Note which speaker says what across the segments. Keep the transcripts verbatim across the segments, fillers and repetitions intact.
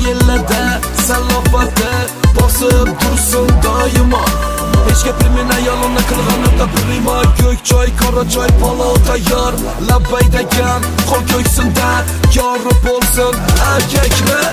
Speaker 1: yerlerde salafati bosib dursun doimo. Hech gapirmay yolonna qilganimda bir rima. Ko'k choy, qora choy, palov tayyor. Labbay degan qo'l ko'ksinda yori bo'lsin erkaklar.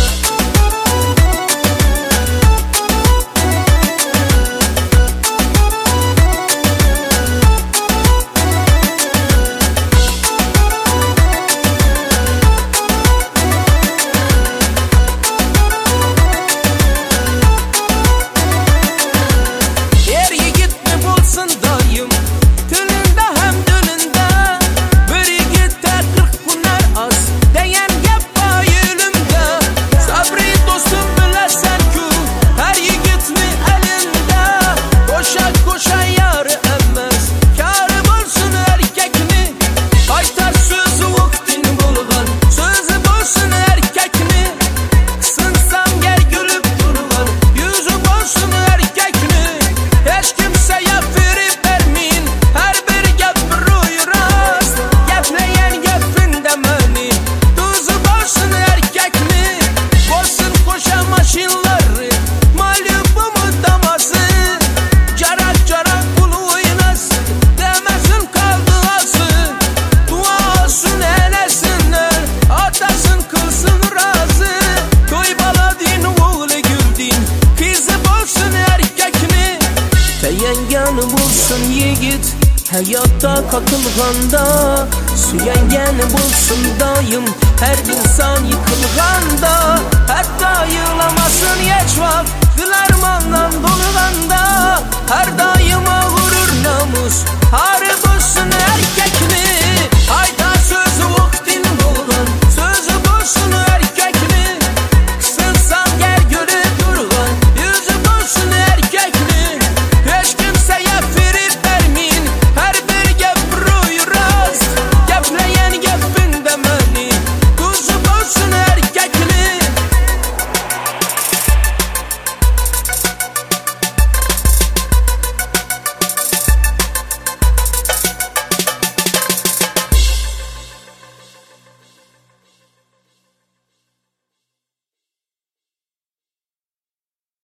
Speaker 2: Yengeni bulsun yigit hayatta katılganda, suyengeni bulsun dayım her insan yıkılganda. Hatta yığlamasın hiç vakt dilermandan dolganda, her daima gurur namus harbi